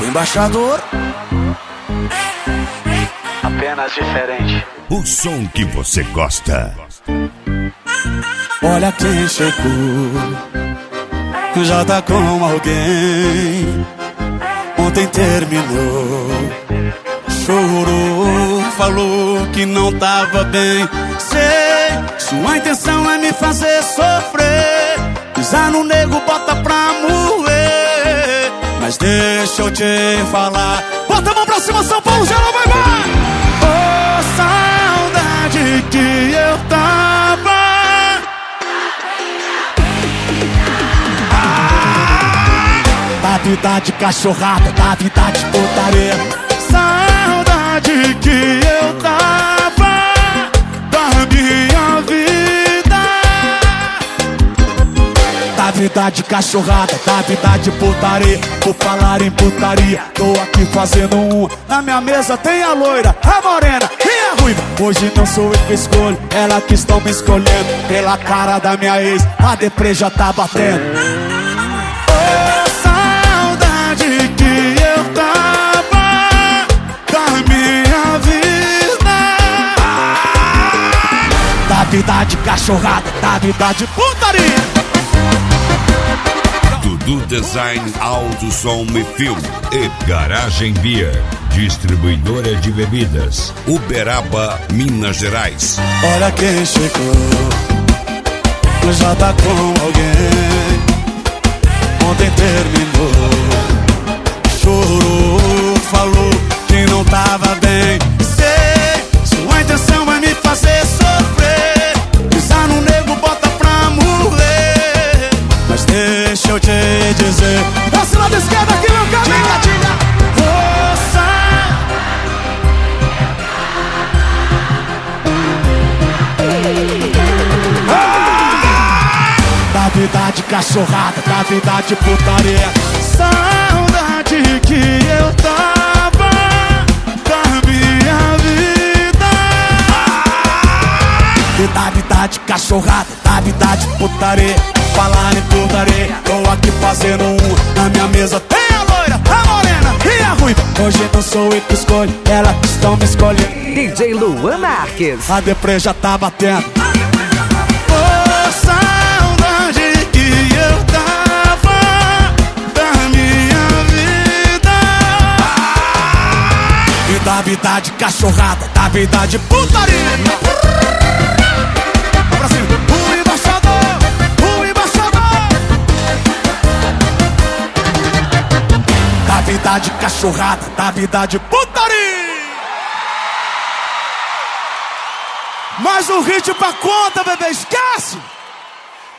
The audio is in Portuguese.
Embaixador. Apenas diferente. O som que você gosta. Olha quem chegou, já tá com alguém. Ontem terminou, chorou, falou que não tava bem. Sei, sua intenção é me fazer sofrer. Pisar no nego, bota pra moer. Mas deixa eu te falar. Bota a mão pra cima, São Paulo, geral, vai, vai! Oh, saudade que eu tava. Da vida de cachorrada, da vida de putaria. Saudade que eu tava da minha vida. Da vida de cachorrada, da vida de putaria. Por falar em putaria, tô aqui fazendo um. Na minha mesa tem a loira, a morena e a ruiva. Hoje não sou eu que escolho, ela que estão me escolhendo. Pela cara da minha ex, a deprê já tá batendo. Da vida de cachorrada, da vida de putaria. Dudu Design, Auto, Som e Filme e Garagem Beer, distribuidora de bebidas, Uberaba, Minas Gerais. Olha quem chegou, já tá com alguém. Ontem terminou, chorou, falou que não tava bem. Sei, sua intenção é me fazer sofrer. Pisar no nego, bota pra morrer. Mas deixa eu te dizer, desce lá da esquerda aqui, meu cara. Diga, diga. Força. Da vida de cachorrada, da vida de putaria. Saudade que eu tava da minha vida. E da vida de cachorrada, da vida de putaria. Falar em putaria, tô aqui fazendo um. Na minha mesa tem a loira, a morena e a ruiva. Hoje não sou eu que escolho, ela que estão me escolhendo. DJ Luan Marques. A deprê já tá batendo. Oh, saudade que eu tava da minha vida. E da vida de cachorrada, da vida de putaria. Pra cima, o embaixador, o embaixador. Da vida de cachorrada, da vida de putaria. Mais um hit pra conta, bebê, esquece!